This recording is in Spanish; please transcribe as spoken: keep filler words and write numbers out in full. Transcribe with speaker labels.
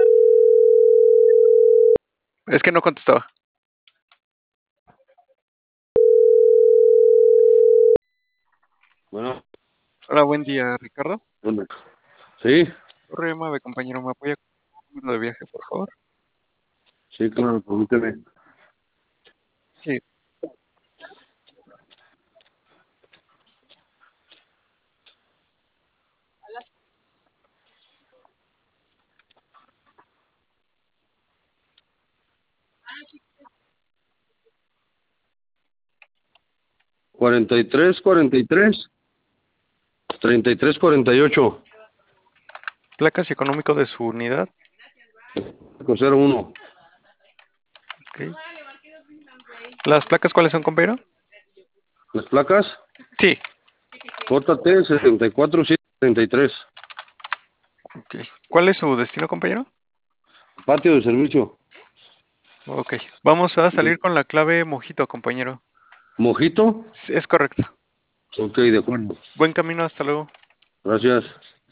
Speaker 1: Es que no contestaba.
Speaker 2: Bueno,
Speaker 1: Hola, buen día, Ricardo.
Speaker 2: ¿dónde? Sí,
Speaker 1: Problema de compañero, ¿me apoya con un número de viaje, por favor?
Speaker 2: sí, claro, permíteme.
Speaker 1: Sí.
Speaker 2: cuarenta y tres, cuarenta y tres, treinta y tres, cuarenta y ocho,
Speaker 1: Placas y económico de su unidad.
Speaker 2: cero uno.
Speaker 1: Ok. ¿Las placas cuáles son, compañero?
Speaker 2: Las placas,
Speaker 1: Sí.
Speaker 2: J T setenta y cuatro, setecientos treinta y tres.
Speaker 1: Ok. ¿Cuál es su destino, compañero?
Speaker 2: Patio de servicio.
Speaker 1: Ok. Vamos a salir con la clave Mojito, compañero.
Speaker 2: ¿Mojito?
Speaker 1: Sí, es correcto.
Speaker 2: Ok, de acuerdo.
Speaker 1: Buen camino, hasta luego.
Speaker 2: Gracias.